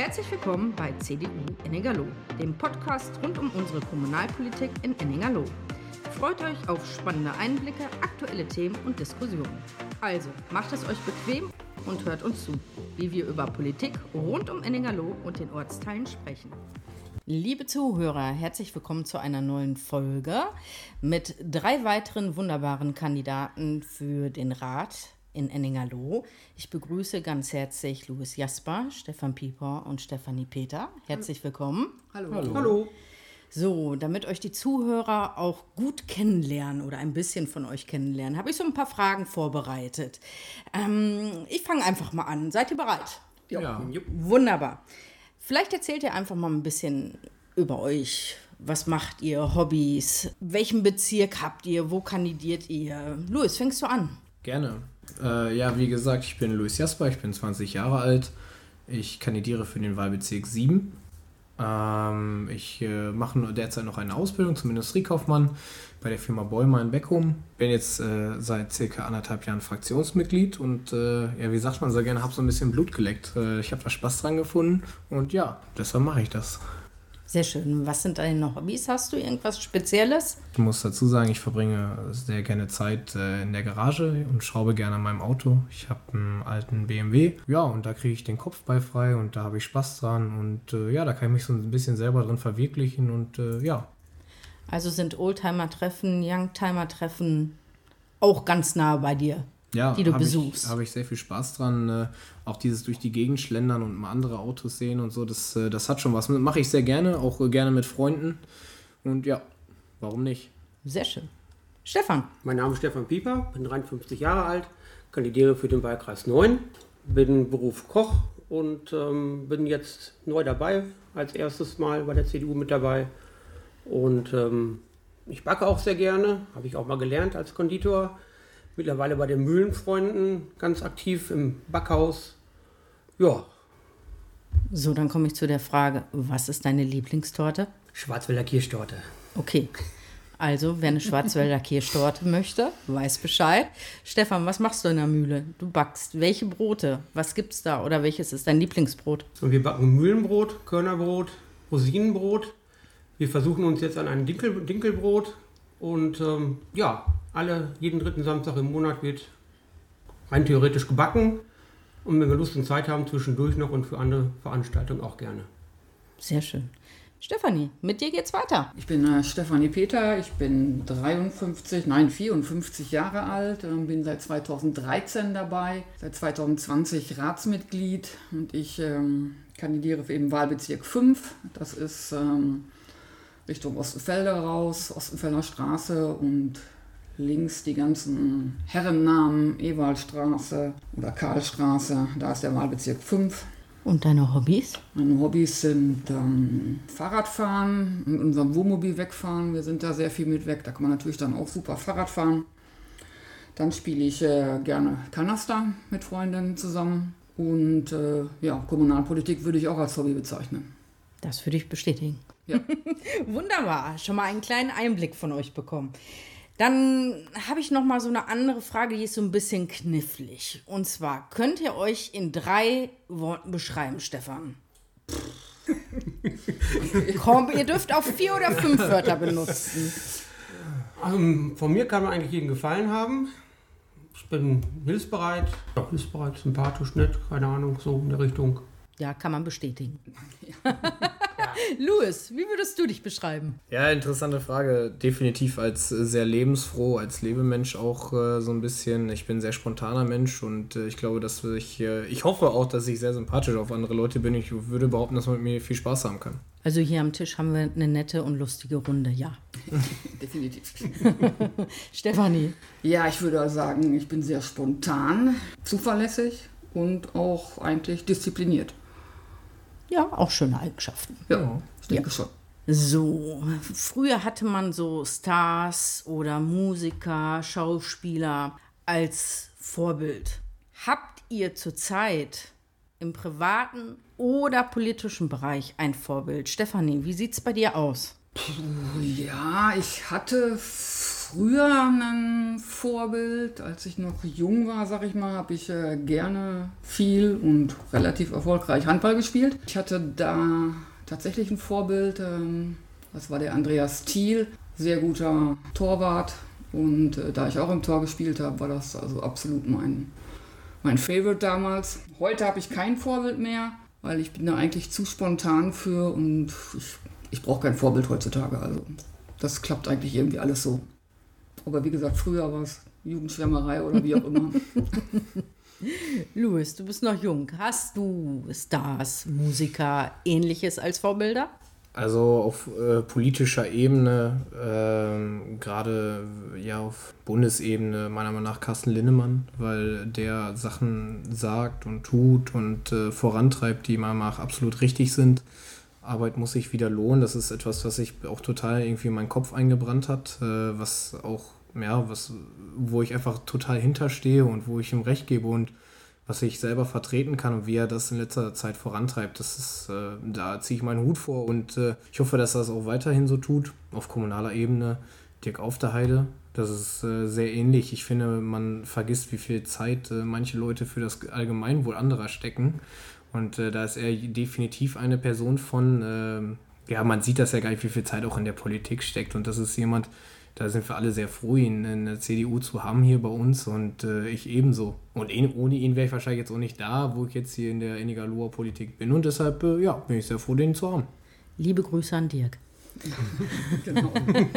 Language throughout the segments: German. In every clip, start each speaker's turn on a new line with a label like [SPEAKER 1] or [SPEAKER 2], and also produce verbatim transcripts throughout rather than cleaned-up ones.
[SPEAKER 1] Herzlich willkommen bei C D U Enningerloh, dem Podcast rund um unsere Kommunalpolitik in Enningerloh. Freut euch auf spannende Einblicke, aktuelle Themen und Diskussionen. Also macht es euch bequem und hört uns zu, wie wir über Politik rund um Enningerloh und den Ortsteilen sprechen. Liebe Zuhörer, herzlich willkommen zu einer neuen Folge mit drei weiteren wunderbaren Kandidaten für den Rat in Enningerloh. Ich begrüße ganz herzlich Louis Jasper, Stefan Pieper und Stefanie Peter. Herzlich willkommen.
[SPEAKER 2] Hallo. Hallo. Hallo.
[SPEAKER 1] So, damit euch die Zuhörer auch gut kennenlernen oder ein bisschen von euch kennenlernen, habe ich so ein paar Fragen vorbereitet. Ähm, ich fange einfach mal an. Seid ihr bereit?
[SPEAKER 2] Ja. ja.
[SPEAKER 1] Wunderbar. Vielleicht erzählt ihr einfach mal ein bisschen über euch. Was macht ihr? Hobbys? Welchen Bezirk habt ihr? Wo kandidiert ihr? Louis, fängst du an?
[SPEAKER 3] Gerne. Äh, ja, wie gesagt, ich bin Louis Jasper, ich bin zwanzig Jahre alt. Ich kandidiere für den Wahlbezirk sieben. Ähm, ich äh, mache derzeit noch eine Ausbildung zum Industriekaufmann bei der Firma Bäumer in Beckum. Bin jetzt äh, seit circa anderthalb Jahren Fraktionsmitglied und äh, ja, wie sagt man so gerne, habe so ein bisschen Blut geleckt. Äh, ich habe da Spaß dran gefunden und ja, deshalb mache ich das.
[SPEAKER 1] Sehr schön. Was sind deine Hobbys? Hast du irgendwas Spezielles?
[SPEAKER 3] Ich muss dazu sagen, ich verbringe sehr gerne Zeit äh, in der Garage und schraube gerne an meinem Auto. Ich habe einen alten B M W. Ja, und da kriege ich den Kopf bei frei und da habe ich Spaß dran. Und äh, ja, da kann ich mich so ein bisschen selber drin verwirklichen und äh, ja.
[SPEAKER 1] Also sind Oldtimer-Treffen, Youngtimer-Treffen auch ganz nah bei dir,
[SPEAKER 3] ja,
[SPEAKER 1] die du
[SPEAKER 3] hab
[SPEAKER 1] besuchst?
[SPEAKER 3] Ja, habe ich sehr viel Spaß dran. Äh, auch dieses durch die Gegend schlendern und mal andere Autos sehen und so, das, äh, das hat schon was. Mache ich sehr gerne, auch äh, gerne mit Freunden. Und ja, warum nicht?
[SPEAKER 1] Sehr schön. Stefan.
[SPEAKER 2] Mein Name ist Stefan Pieper, bin dreiundfünfzig Jahre alt, kandidiere für den Wahlkreis neun, bin Beruf Koch und ähm, bin jetzt neu dabei, als erstes Mal bei der C D U mit dabei. Und ähm, ich backe auch sehr gerne, habe ich auch mal gelernt als Konditor. Mittlerweile bei den Mühlenfreunden ganz aktiv im Backhaus. Ja.
[SPEAKER 1] So, dann komme ich zu der Frage, was ist deine Lieblingstorte?
[SPEAKER 2] Schwarzwälder Kirschtorte.
[SPEAKER 1] Okay, also wer eine Schwarzwälder Kirschtorte möchte, weiß Bescheid. Stefan, was machst du in der Mühle? Du backst. Welche Brote? Was gibt's da? Oder welches ist dein Lieblingsbrot?
[SPEAKER 2] Und wir backen Mühlenbrot, Körnerbrot, Rosinenbrot. Wir versuchen uns jetzt an ein Dinkel, Dinkelbrot. Und ähm, ja, alle, jeden dritten Samstag im Monat wird rein theoretisch gebacken. Und wenn wir Lust und Zeit haben, zwischendurch noch und für andere Veranstaltungen auch gerne.
[SPEAKER 1] Sehr schön. Stefanie, mit dir geht's weiter.
[SPEAKER 4] Ich bin äh, Stefanie Peter, ich bin dreiundfünfzig, nein vierundfünfzig Jahre alt, äh, bin seit zweitausenddreizehn dabei, seit zweitausendzwanzig Ratsmitglied und ich ähm, kandidiere für eben Wahlbezirk fünf. Das ist ähm, Richtung Ostenfelder raus, Ostenfelder Straße und links die ganzen Herrennamen, Ewaldstraße oder Karlstraße, da ist der Wahlbezirk fünf.
[SPEAKER 1] Und deine Hobbys?
[SPEAKER 4] Meine Hobbys sind ähm, Fahrradfahren, mit unserem Wohnmobil wegfahren, wir sind da sehr viel mit weg, da kann man natürlich dann auch super Fahrrad fahren. Dann spiele ich äh, gerne Kanaster mit Freundinnen zusammen und äh, ja, Kommunalpolitik würde ich auch als Hobby bezeichnen.
[SPEAKER 1] Das würde ich bestätigen.
[SPEAKER 4] Ja.
[SPEAKER 1] Wunderbar, schon mal einen kleinen Einblick von euch bekommen. Dann habe ich noch mal so eine andere Frage, die ist so ein bisschen knifflig. Und zwar, könnt ihr euch in drei Worten beschreiben, Stefan? Komm, ihr dürft auch vier oder fünf Wörter benutzen.
[SPEAKER 2] Also, von mir kann man eigentlich jeden Gefallen haben. Ich bin hilfsbereit, ja, hilfsbereit, sympathisch, nett, keine Ahnung, so in der Richtung.
[SPEAKER 1] Ja, kann man bestätigen. Ja. Louis, wie würdest du dich beschreiben?
[SPEAKER 3] Ja, interessante Frage. Definitiv als äh, sehr lebensfroh, als Lebemensch auch äh, so ein bisschen. Ich bin ein sehr spontaner Mensch und äh, ich glaube, dass ich, äh, ich hoffe auch, dass ich sehr sympathisch auf andere Leute bin. Ich würde behaupten, dass man mit mir viel Spaß haben kann.
[SPEAKER 1] Also hier am Tisch haben wir eine nette und lustige Runde, ja.
[SPEAKER 4] Definitiv.
[SPEAKER 1] Stefanie?
[SPEAKER 4] Ja, ich würde sagen, ich bin sehr spontan, zuverlässig und auch eigentlich diszipliniert.
[SPEAKER 1] Ja, auch schöne Eigenschaften.
[SPEAKER 4] Ja, ich denke ja. schon.
[SPEAKER 1] So, früher hatte man so Stars oder Musiker, Schauspieler als Vorbild. Habt ihr zurzeit im privaten oder politischen Bereich ein Vorbild? Stefanie, wie sieht's bei dir aus?
[SPEAKER 4] Puh, ja, ich hatte früher ein Vorbild. Als ich noch jung war, sag ich mal, habe ich äh, gerne viel und relativ erfolgreich Handball gespielt. Ich hatte da tatsächlich ein Vorbild, ähm, das war der Andreas Thiel, sehr guter Torwart. Und äh, da ich auch im Tor gespielt habe, war das also absolut mein, mein Favorite damals. Heute habe ich kein Vorbild mehr, weil ich bin da eigentlich zu spontan für und ich, ich brauche kein Vorbild heutzutage. Also das klappt eigentlich irgendwie alles so. Aber wie gesagt, früher war es Jugendschwärmerei oder wie auch immer.
[SPEAKER 1] Louis, du bist noch jung. Hast du Stars, Musiker, Ähnliches als Vorbilder?
[SPEAKER 3] Also auf äh, politischer Ebene, äh, gerade ja auf Bundesebene, meiner Meinung nach Carsten Linnemann, weil der Sachen sagt und tut und äh, vorantreibt, die meiner Meinung nach absolut richtig sind. Arbeit muss sich wieder lohnen. Das ist etwas, was sich auch total irgendwie in meinen Kopf eingebrannt hat, äh, was auch, ja, was, wo ich einfach total hinterstehe und wo ich ihm recht gebe und was ich selber vertreten kann und wie er das in letzter Zeit vorantreibt. Das ist, äh, da ziehe ich meinen Hut vor und äh, ich hoffe, dass er das auch weiterhin so tut. Auf kommunaler Ebene, Dirk Aufderheide, das ist äh, sehr ähnlich. Ich finde, man vergisst, wie viel Zeit äh, manche Leute für das Allgemeinwohl anderer stecken. Und äh, da ist er definitiv eine Person von, äh, ja, man sieht das ja gar nicht, wie viel Zeit auch in der Politik steckt. Und das ist jemand, da sind wir alle sehr froh, ihn in der C D U zu haben hier bei uns und äh, ich ebenso. Und ihn, ohne ihn wäre ich wahrscheinlich jetzt auch nicht da, wo ich jetzt hier in der Ennigerloher Politik bin. Und deshalb, äh, ja, bin ich sehr froh, den zu haben.
[SPEAKER 1] Liebe Grüße an Dirk.
[SPEAKER 4] Genau.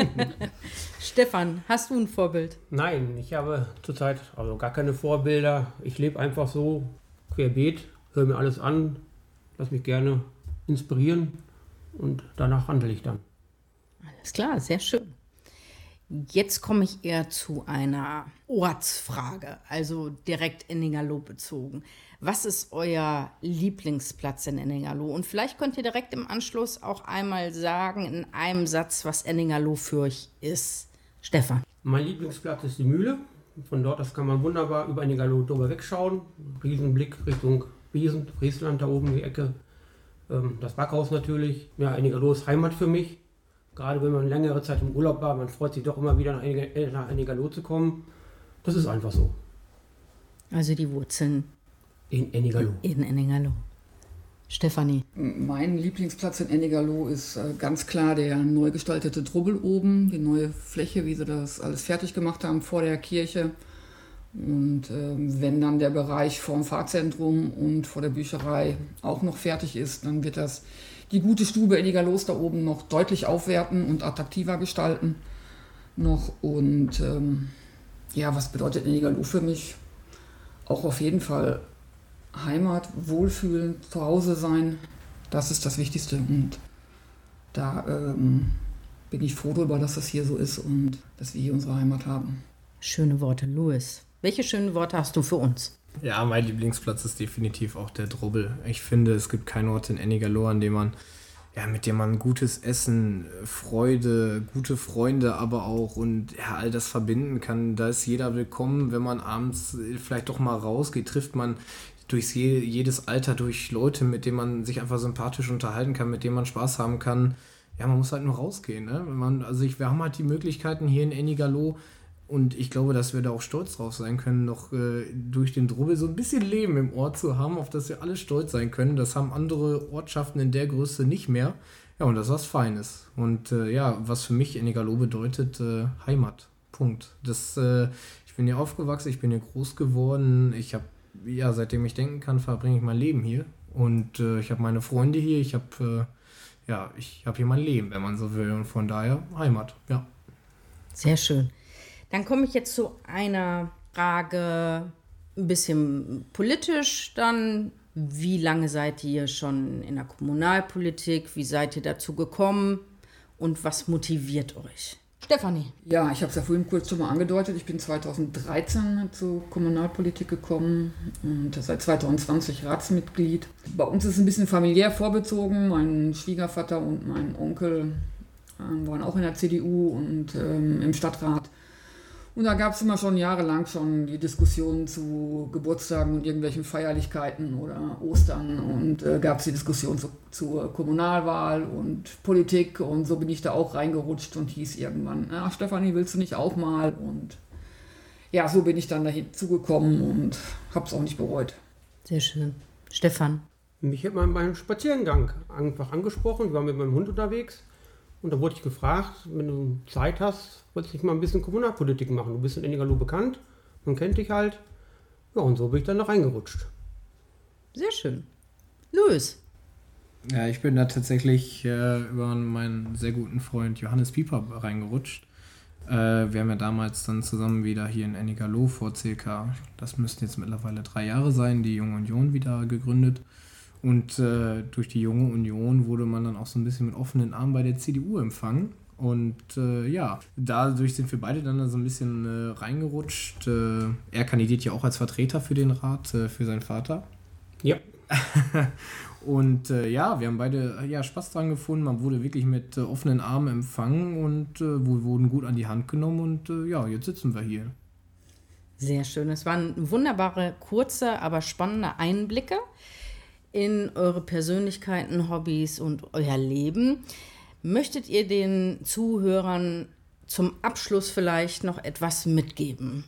[SPEAKER 1] Stefan, hast du ein Vorbild?
[SPEAKER 2] Nein, ich habe zurzeit also gar keine Vorbilder. Ich lebe einfach so querbeet, höre mir alles an, lasse mich gerne inspirieren und danach handle ich dann.
[SPEAKER 1] Alles klar, sehr schön. Jetzt komme ich eher zu einer Ortsfrage, also direkt Ennigerloh bezogen. Was ist euer Lieblingsplatz in Ennigerloh? Und vielleicht könnt ihr direkt im Anschluss auch einmal sagen, in einem Satz, was Ennigerloh für euch ist. Stefan.
[SPEAKER 2] Mein Lieblingsplatz ist die Mühle. Von dort aus kann man wunderbar über Ennigerloh drüber wegschauen. Riesenblick Richtung Wiesen, Friesland, da oben die Ecke. Das Backhaus natürlich. Ja, Ennigerloh ist Heimat für mich. Gerade wenn man längere Zeit im Urlaub war, man freut sich doch immer wieder nach Ennigerloh zu kommen. Das ist einfach so.
[SPEAKER 1] Also die Wurzeln
[SPEAKER 2] in Ennigerloh.
[SPEAKER 1] In Ennigerloh. Stefanie.
[SPEAKER 4] Mein Lieblingsplatz in Ennigerloh ist äh, ganz klar der neu gestaltete Drubbel oben, die neue Fläche, wie sie das alles fertig gemacht haben vor der Kirche. Und äh, wenn dann der Bereich vorm Fahrzentrum und vor der Bücherei auch noch fertig ist, dann wird das die gute Stube Ennigerlohs da oben noch deutlich aufwerten und attraktiver gestalten noch. Und ähm, ja, was bedeutet Ennigerloh für mich? Auch auf jeden Fall Heimat, Wohlfühlen, zu Hause sein, das ist das Wichtigste. Und da ähm, bin ich froh darüber, dass das hier so ist und dass wir hier unsere Heimat haben.
[SPEAKER 1] Schöne Worte, Louis. Welche schönen Worte hast du für uns?
[SPEAKER 3] Ja, mein Lieblingsplatz ist definitiv auch der Drubbel. Ich finde, es gibt keinen Ort in Ennigerloh, an dem man, ja, mit dem man gutes Essen, Freude, gute Freunde aber auch und ja, all das verbinden kann. Da ist jeder willkommen, wenn man abends vielleicht doch mal rausgeht, trifft man durch je, jedes Alter durch Leute, mit denen man sich einfach sympathisch unterhalten kann, mit denen man Spaß haben kann. Ja, man muss halt nur rausgehen. Ne? Wenn man, also ich, wir haben halt die Möglichkeiten hier in Ennigerloh. Und ich glaube, dass wir da auch stolz drauf sein können, noch äh, durch den Drubbel so ein bisschen Leben im Ort zu haben, auf das wir alle stolz sein können. Das haben andere Ortschaften in der Größe nicht mehr. Ja, und das ist was Feines. Und äh, ja, was für mich Ennigerloh bedeutet, äh, Heimat. Punkt. Das, äh, ich bin hier aufgewachsen, ich bin hier groß geworden. Ich habe, ja, seitdem ich denken kann, verbringe ich mein Leben hier. Und äh, ich habe meine Freunde hier. Ich habe, äh, ja, ich habe hier mein Leben, wenn man so will. Und von daher Heimat, ja.
[SPEAKER 1] Sehr schön. Dann komme ich jetzt zu einer Frage, ein bisschen politisch dann. Wie lange seid ihr schon in der Kommunalpolitik? Wie seid ihr dazu gekommen? Und was motiviert euch? Stefanie.
[SPEAKER 4] Ja, ich habe es ja vorhin kurz schon mal angedeutet. Ich bin zweitausenddreizehn zur Kommunalpolitik gekommen und seit zweitausendzwanzig Ratsmitglied. Bei uns ist es ein bisschen familiär vorbezogen. Mein Schwiegervater und mein Onkel äh, waren auch in der C D U und ähm, im Stadtrat. Und da gab es immer schon jahrelang schon die Diskussionen zu Geburtstagen und irgendwelchen Feierlichkeiten oder Ostern und äh, gab es die Diskussion zu, zur Kommunalwahl und Politik und so bin ich da auch reingerutscht und hieß irgendwann, ach Stefanie, willst du nicht auch mal? Und ja, so bin ich dann dahin zugekommen und habe es auch nicht bereut.
[SPEAKER 1] Sehr schön. Stefan?
[SPEAKER 2] Mich hat man beim Spaziergang einfach angesprochen, ich war mit meinem Hund unterwegs. Und da wurde ich gefragt, wenn du Zeit hast, wolltest du nicht mal ein bisschen Kommunalpolitik machen? Du bist in Ennigerloh bekannt, man kennt dich halt. Ja, und so bin ich dann da reingerutscht.
[SPEAKER 1] Sehr schön. Louis?
[SPEAKER 3] Ja, ich bin da tatsächlich äh, über meinen sehr guten Freund Johannes Pieper reingerutscht. Äh, wir haben ja damals dann zusammen wieder hier in Ennigerloh vor circa, das müssten jetzt mittlerweile drei Jahre sein, die Junge Union wieder gegründet. Und äh, durch die Junge Union wurde man dann auch so ein bisschen mit offenen Armen bei der C D U empfangen. Und äh, ja, dadurch sind wir beide dann so ein bisschen äh, reingerutscht. Äh, er kandidiert ja auch als Vertreter für den Rat, äh, für seinen Vater.
[SPEAKER 2] Ja.
[SPEAKER 3] Und äh, ja, wir haben beide ja, Spaß dran gefunden. Man wurde wirklich mit äh, offenen Armen empfangen und äh, wir wurden gut an die Hand genommen. Und äh, ja, jetzt sitzen wir hier.
[SPEAKER 1] Sehr schön. Es waren wunderbare, kurze, aber spannende Einblicke in eure Persönlichkeiten, Hobbys und euer Leben. Möchtet ihr den Zuhörern zum Abschluss vielleicht noch etwas mitgeben?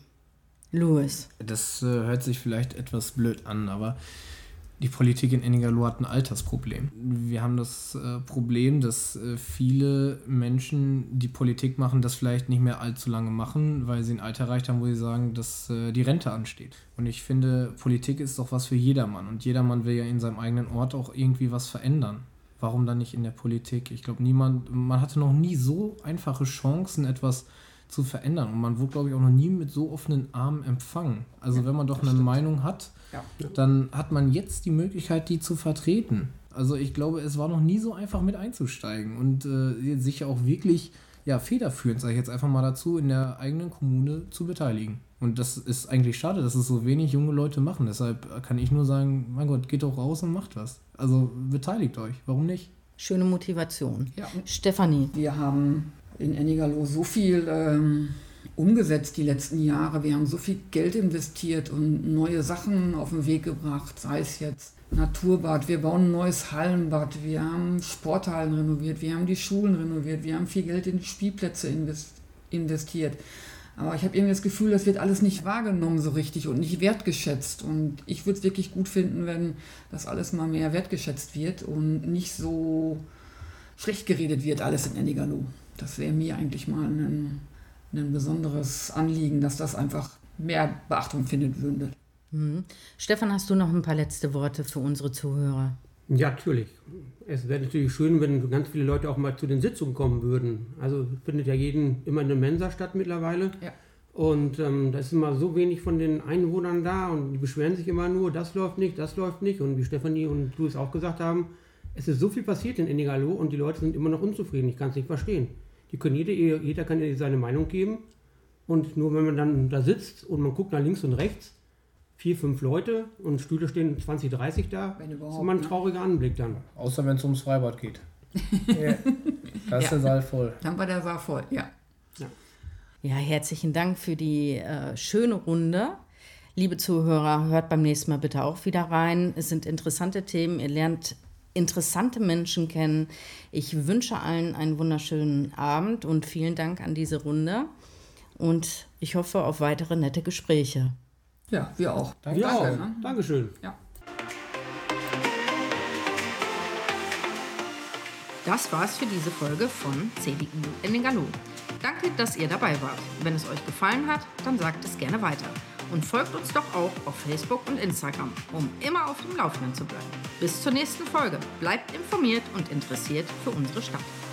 [SPEAKER 1] Louis?
[SPEAKER 3] Das äh, hört sich vielleicht etwas blöd an, aber die Politik in Ennigerloh hat ein Altersproblem. Wir haben das äh, Problem, dass äh, viele Menschen, die Politik machen, das vielleicht nicht mehr allzu lange machen, weil sie ein Alter erreicht haben, wo sie sagen, dass äh, die Rente ansteht. Und ich finde, Politik ist doch was für jedermann. Und jedermann will ja in seinem eigenen Ort auch irgendwie was verändern. Warum dann nicht in der Politik? Ich glaube, niemand, man hatte noch nie so einfache Chancen, etwas zu verändern. Und man wurde, glaube ich, auch noch nie mit so offenen Armen empfangen. Also ja, wenn man doch eine stimmt. Meinung hat, ja. dann hat man jetzt die Möglichkeit, die zu vertreten. Also ich glaube, es war noch nie so einfach mit einzusteigen und äh, sich auch wirklich ja, federführend, sage ich jetzt einfach mal dazu, in der eigenen Kommune zu beteiligen. Und das ist eigentlich schade, dass es so wenig junge Leute machen. Deshalb kann ich nur sagen, mein Gott, geht doch raus und macht was. Also beteiligt euch, warum nicht?
[SPEAKER 1] Schöne Motivation.
[SPEAKER 4] Ja.
[SPEAKER 1] Stefanie?
[SPEAKER 4] Wir haben in Ennigerloh so viel ähm, umgesetzt die letzten Jahre. Wir haben so viel Geld investiert und neue Sachen auf den Weg gebracht, sei es jetzt Naturbad, wir bauen ein neues Hallenbad, wir haben Sporthallen renoviert, wir haben die Schulen renoviert, wir haben viel Geld in Spielplätze investiert. Aber ich habe irgendwie das Gefühl, das wird alles nicht wahrgenommen so richtig und nicht wertgeschätzt. Und ich würde es wirklich gut finden, wenn das alles mal mehr wertgeschätzt wird und nicht so schlecht geredet wird, alles in Ennigerloh. Das wäre mir eigentlich mal ein, ein besonderes Anliegen, dass das einfach mehr Beachtung findet würde.
[SPEAKER 1] Mhm. Stefan, hast du noch ein paar letzte Worte für unsere Zuhörer?
[SPEAKER 2] Ja, natürlich. Es wäre natürlich schön, wenn ganz viele Leute auch mal zu den Sitzungen kommen würden. Also findet ja jeden immer eine Mensa statt mittlerweile.
[SPEAKER 4] Ja.
[SPEAKER 2] Und ähm, da ist immer so wenig von den Einwohnern da und die beschweren sich immer nur, das läuft nicht, das läuft nicht. Und wie Stefanie und du es auch gesagt haben, es ist so viel passiert in Ennigerloh und die Leute sind immer noch unzufrieden. Ich kann es nicht verstehen. Die können jede, jeder kann seine Meinung geben und nur wenn man dann da sitzt und man guckt nach links und rechts, vier, fünf Leute und Stühle stehen zwanzig, dreißig da,
[SPEAKER 4] wenn überhaupt,
[SPEAKER 2] ist immer ein trauriger Anblick dann.
[SPEAKER 3] Außer wenn es ums Freibad geht. yeah. Da ist ja. der Saal voll.
[SPEAKER 4] Dann war der Saal voll, ja.
[SPEAKER 1] Ja, ja herzlichen Dank für die äh, schöne Runde. Liebe Zuhörer, hört beim nächsten Mal bitte auch wieder rein. Es sind interessante Themen, ihr lernt interessante Menschen kennen. Ich wünsche allen einen wunderschönen Abend und vielen Dank an diese Runde. Und ich hoffe auf weitere nette Gespräche.
[SPEAKER 4] Ja, wir auch.
[SPEAKER 2] Danke. Wir auch. Ne? Dankeschön.
[SPEAKER 4] Ja.
[SPEAKER 1] Das war's für diese Folge von C D U Ennigerloh. Danke, dass ihr dabei wart. Wenn es euch gefallen hat, dann sagt es gerne weiter. Und folgt uns doch auch auf Facebook und Instagram, um immer auf dem Laufenden zu bleiben. Bis zur nächsten Folge. Bleibt informiert und interessiert für unsere Stadt.